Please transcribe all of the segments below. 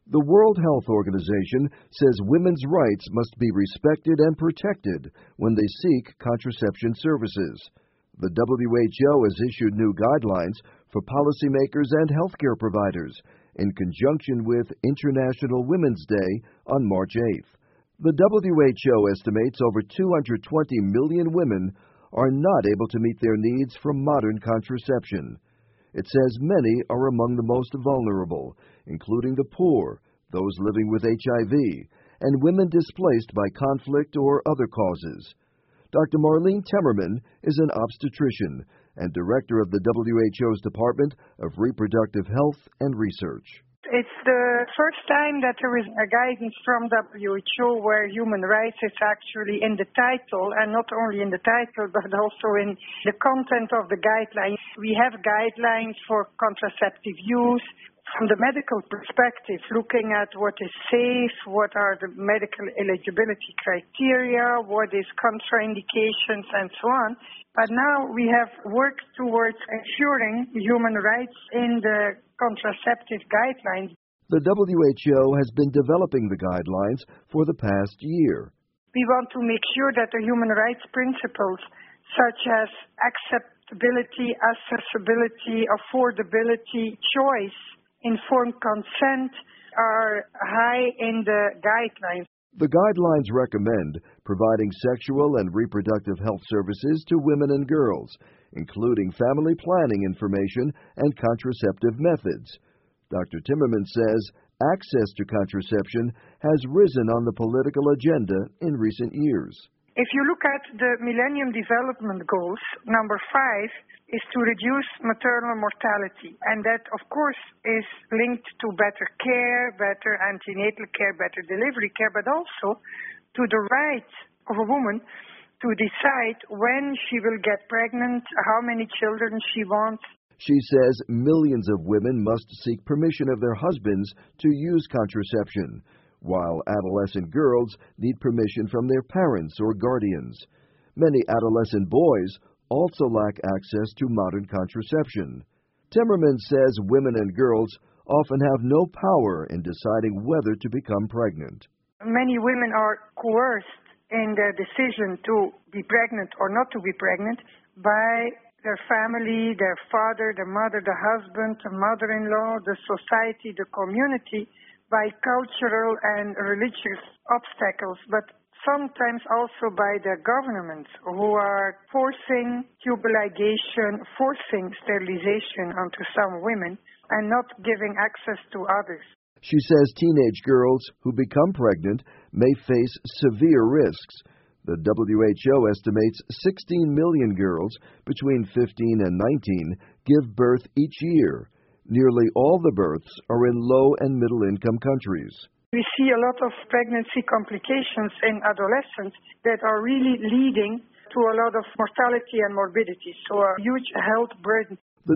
The World Health Organization says women's rights must be respected and protected when they seek contraception services. The WHO has issued new guidelines for policymakers and healthcare providers in conjunction with International Women's Day on March 8th. The WHO estimates over 220 million women are not able to meet their needs from modern contraception. It says many are among the most vulnerable, including the poor, those living with HIV, and women displaced by conflict or other causes. Dr. Marlene Temmerman is an obstetrician and director of the WHO's Department of Reproductive Health and Research. It's the first time that there is a guidance from WHO where human rights is actually in the title, and not only in the title, but also in the content of the guidelines. We have guidelines for contraceptive use from the medical perspective, looking at what is safe, what are the medical eligibility criteria, what is contraindications, and so on. But now we have worked towards ensuring human rights in the contraceptive guidelines. The WHO has been developing the guidelines for the past year. We want to make sure that the human rights principles such as acceptability, accessibility, affordability, choice, informed consent are high in the guidelines. The guidelines recommend providing sexual and reproductive health services to women and girls, including family planning information and contraceptive methods. Dr. Timmerman says access to contraception has risen on the political agenda in recent years. If you look at the Millennium Development Goals, number 5 is to reduce maternal mortality. And that, of course, is linked to better care, better antenatal care, better delivery care, but also to the right of a woman to decide when she will get pregnant, how many children she wants. She says millions of women must seek permission of their husbands to use contraception, while adolescent girls need permission from their parents or guardians. Many adolescent boys also lack access to modern contraception. Timmerman says women and girls often have no power in deciding whether to become pregnant. Many women are coerced in their decision to be pregnant or not to be pregnant by their family, their father, their mother, the husband, the mother-in-law, the society, the community, by cultural and religious obstacles, but sometimes also by the governments who are forcing tube ligation, forcing sterilization onto some women and not giving access to others. She says teenage girls who become pregnant may face severe risks. The WHO estimates 16 million girls between 15 and 19 give birth each year. Nearly all the births are in low and middle-income countries. We see a lot of pregnancy complications in adolescents that are really leading to a lot of mortality and morbidity, so a huge health burden. The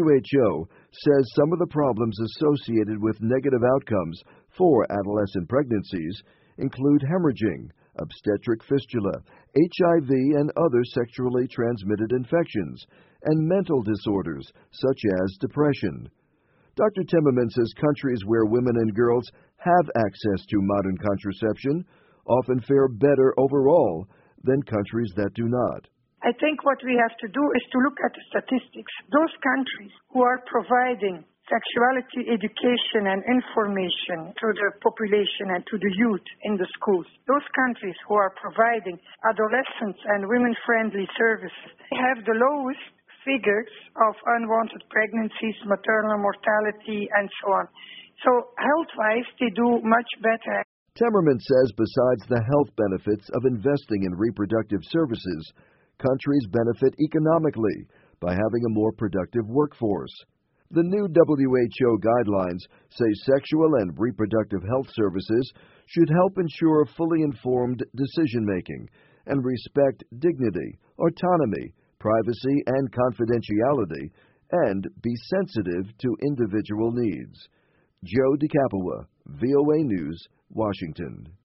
WHO says some of the problems associated with negative outcomes for adolescent pregnancies include hemorrhaging, obstetric fistula, HIV and other sexually transmitted infections, and mental disorders such as depression. Dr. Timmerman says countries where women and girls have access to modern contraception often fare better overall than countries that do not. I think what we have to do is to look at the statistics. Those countries who are providing sexuality education and information to the population and to the youth in the schools, those countries who are providing adolescents and women-friendly services have the lowest figures of unwanted pregnancies, maternal mortality, and so on. So health-wise, they do much better. Temmerman says besides the health benefits of investing in reproductive services, countries benefit economically by having a more productive workforce. The new WHO guidelines say sexual and reproductive health services should help ensure fully informed decision-making and respect dignity, autonomy, privacy, and confidentiality, and be sensitive to individual needs. Joe DeCapua, VOA News, Washington.